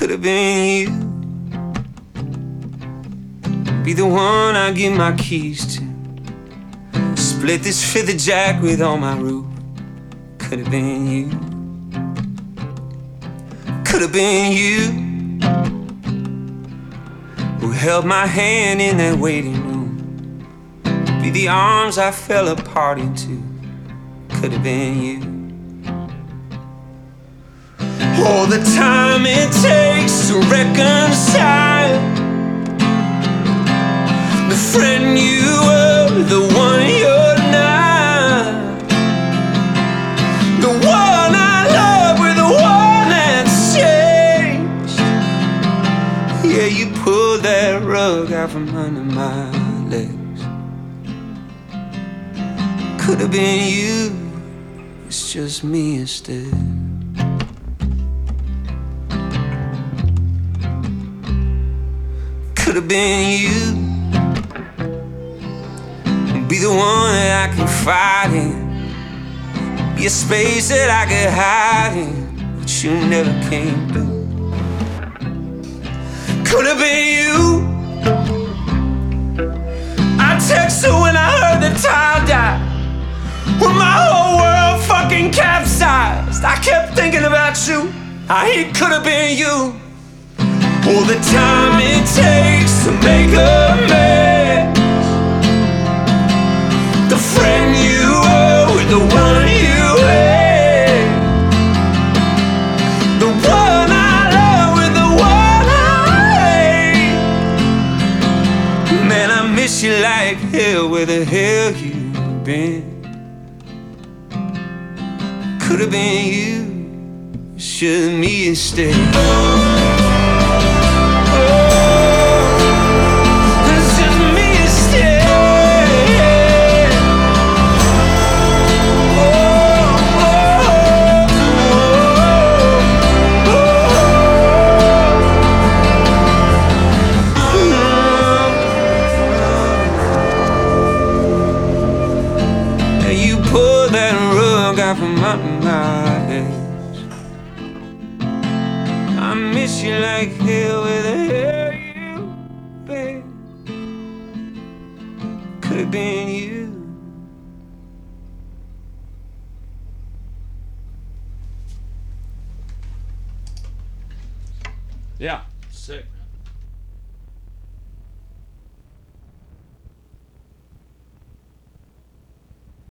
Could have been you. Be the one I give my keys to. Split this feather jack with all my roof. Could have been you. Could have been you who held my hand in that waiting room. Be the arms I fell apart into. Could have been you. All the time it takes to reconcile the friend you were, the one you're not, the one I love with the one that's changed. Yeah, you pulled that rug out from under my legs. Could have been you, it's just me instead. Could have been you. Be the one that I can fight in. Be a space that I could hide in, but you never came through. Could have been you. I texted when I heard the tide die, when my whole world fucking capsized. I kept thinking about you. It could have been you. All the time it takes to make a man, the friend you were with the one you hate, the one I love with the one I hate. Man, I miss you like hell. Where the hell you been? Could have been you, should me instead. You pulled that rug out from under my legs. I miss you like hell. Where the hell you been? Could have been you. Yeah, sick.